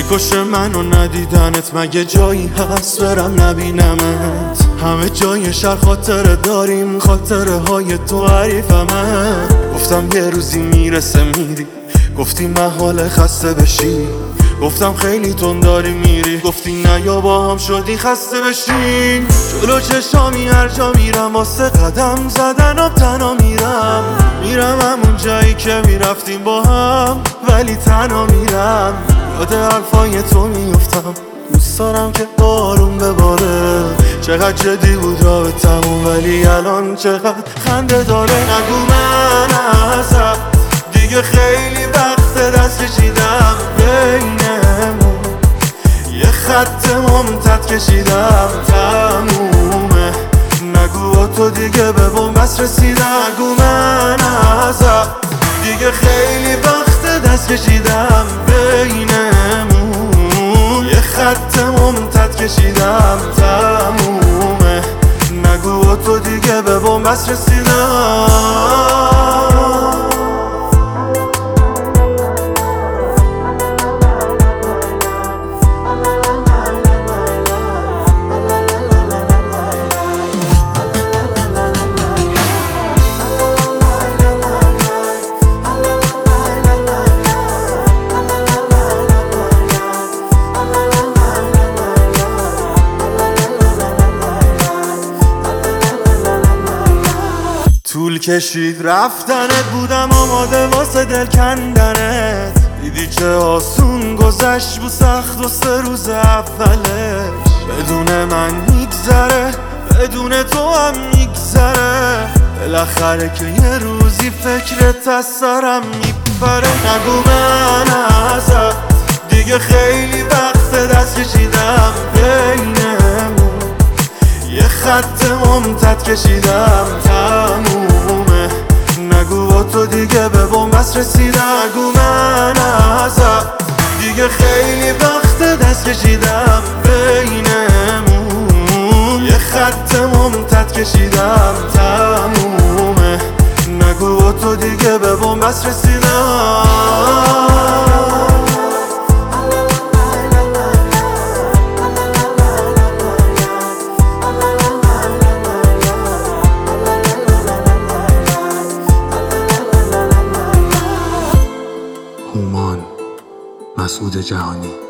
میکشه منو ندیدنت، مگه جایی هست برم نبینمت؟ همه جای شهر خاطره داریم، خاطره های تو حریفمه. گفتم یه روزی میرسه میری، گفتی محاله خسته بشی. گفتم خیلی تون داری میری، گفتی نه یا با هم شدی خسته بشین. جلو چشامی هر جا میرم واسه قدم زدنم تنها میرم همون جایی که میرفتیم با هم، ولی تنها میرم. یاد حرفای تو میفتم، دوست دارم که بارون بباره. چقدر جدی بود رابطمون، ولی الان چقدر خنده داره. نگو من ازت دیگه خیلی وقت دست کشیدم، بینمون یه خط ممتد کشیدم، تمومه. نگو با تو دیگه به بنبست رسیدم. نگو من ازت دیگه خیلی وقت دست کشیدم، بینمون یه خط ممتد کشیدم، تمومه. نگو با تو دیگه به بنبست رسیدم. طول کشید رفتنت، بودم آماده واسه دل کندنت. دیدی چه آسون گذشت بود سخت و 3 روز اولش. بدون من میگذره، بدون تو هم میگذره. بالاخره که یه روزی فکرت از سرم میپره. نگو من ازت دیگه خیلی وقت دست کشیدم، بینمون یه خط ممتد کشیدم، تمومه. نگو با تو دیگه به بنبست رسیدم. نگو من ازت دیگه خیلی وقت دست کشیدم، بینمون یه خط ممتد کشیدم، تمومه. نگو با تو دیگه به بنبست رسیدم. هومان مسعود جهانی.